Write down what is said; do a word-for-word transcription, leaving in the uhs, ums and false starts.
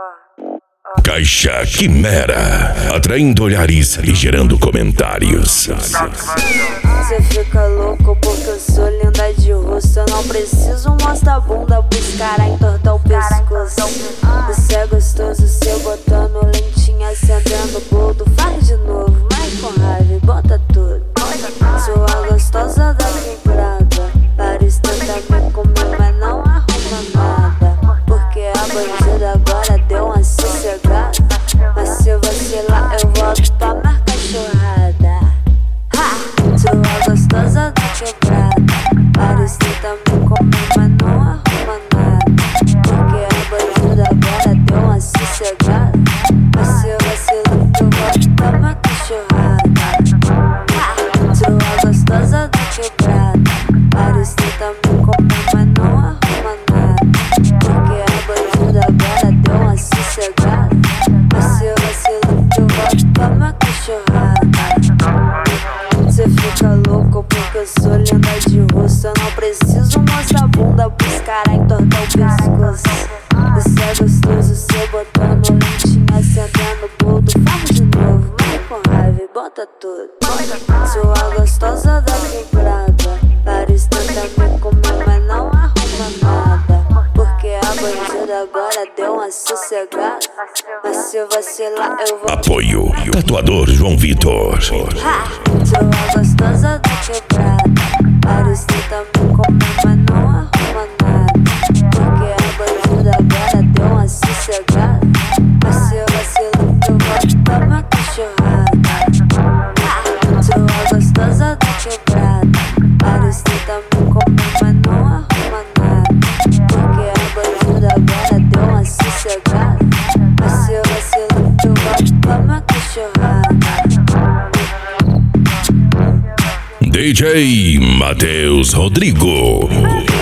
Caixa Quimera, atraindo olhares e gerando comentários. Cê fica louco porque eu sou linda de rosto. Eu não preciso mostrar a bunda pros caras entortar o pescoço. Você é gostoso, cê botando lentinha, acendendo boldo. Faz de novo, mas com raiva e bota tudo. Sou a gostosa da quebrada. Vários tentam me comer, mas não arruma nada. Porque a bandida agora deu uma sossegada. Mas se vacilar eu volto pra marcar churrada. Ha! Sou a gostosa da quebrada. Vários tentam me comer, mas não arruma nada. Porque a bandida agora deu uma sossegada. Mas se vacilar eu volto pra marcar churrada. Ha! Sou a gostosa da quebrada. Vários tentam me comer, mas não arruma nada. Porque a bandida agora deu uma sossegada. Mas se eu vacilar eu volto pra uma cachorrada. Cê fica louco porque eu sou linda de rosto. Eu não preciso mostrar a bunda pros caras entortar o pescoço. Você é gostoso, cê botando lentinha, acendendo boldo. Faz de novo, mas com raiva e bota tudo. Sou a gostosa da quebrada. Vários tentam me comer, mas não arruma nada. Porque a bandida agora deu uma sossegada. Mas se vacilar eu vou. Apoio Tatuador João Vitor. Ha! Sou a gostosa da quebrada. Vários tentam me comer, mas não arruma nada. Porque a bandida agora deu uma sossegada. Mas se vacilar eu volto pra uma cachorrada. Ha! Sou a gostosa da quebrada. Vários tentam me comer, mas não arruma nada. Porque a bandida agora deu uma sossegada. Mas se vacilar eu volto pra uma cachorrada. D J Matheus Rodrigo.